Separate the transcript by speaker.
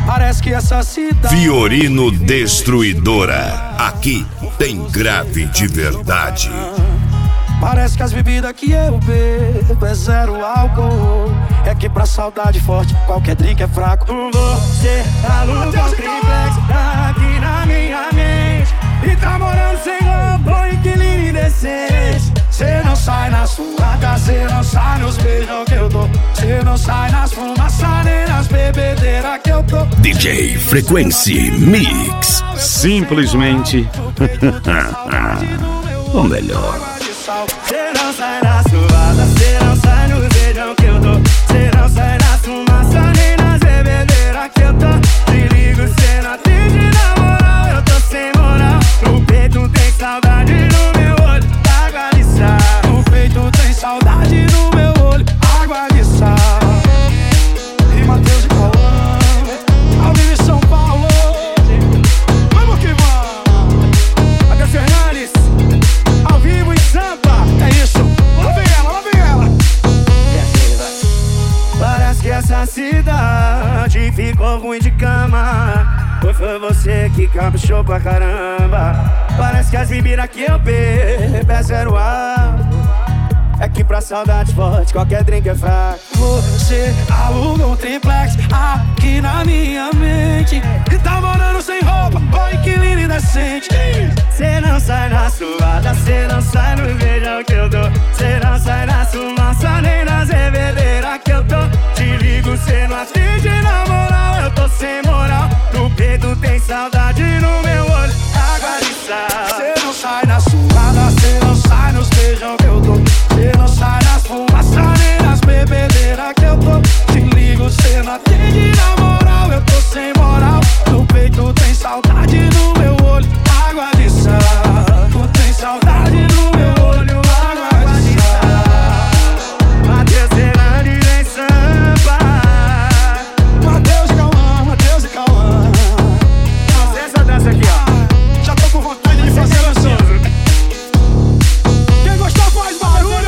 Speaker 1: Parece que essa cidade...
Speaker 2: Fiorino Destruidora. Aqui tem grave de verdade.
Speaker 1: Parece que as bebidas que eu bebo é zero álcool. É que pra saudade forte qualquer drink é fraco. Você aluga um triplex aqui na minha mente e tá morando sem roupa, inquilino indecente. Cê não sai na suada, cê não sai nos beijos que eu dou. Cê não sai nas fumaças nem nas bebedeiras que eu tô.
Speaker 2: DJ Frequency Mix.
Speaker 3: Simplesmente o melhor.
Speaker 1: Cê não sai na suada, cê não sai nos beijos que eu dou. Cê não sai nas fumaças nem nas bebedeiras que eu tô. Te ligo, cê não atende na moral, eu tô sem moral. No peito tem saudade, no meu olho, água de sal. No peito tem saudade, no meu olho, água de sal. E Matheus e Cauã, ao vivo em São Paulo. Vamos que vamos. Até Fernandes, ao vivo em Sampa. É isso, lá vem ela, lá vem ela. E assim vai. Parece que essa cidade ficou ruim de cama. Foi você que caprichou pra caramba. Parece que as bebidas que eu bebo é zero álcool. É que pra saudade forte qualquer drink é fraco. Você aluga um triplex aqui na minha mente e tá morando sem roupa, oi que lindo indecente. Cê não sai na suada, cê não sai no beijão que eu dou. Cê não sai na fumaça nem nas bebedeiras que eu tô. Te ligo, cê não atende na moral, eu tô sem moral. No peito tem saudade, no meu olho, água de sal. Cê não sai na suada, cê não sai nos beijão que eu dou. Cê não sai nas fumaças nem nas bebedeiras que eu tô. Te ligo, cê não atende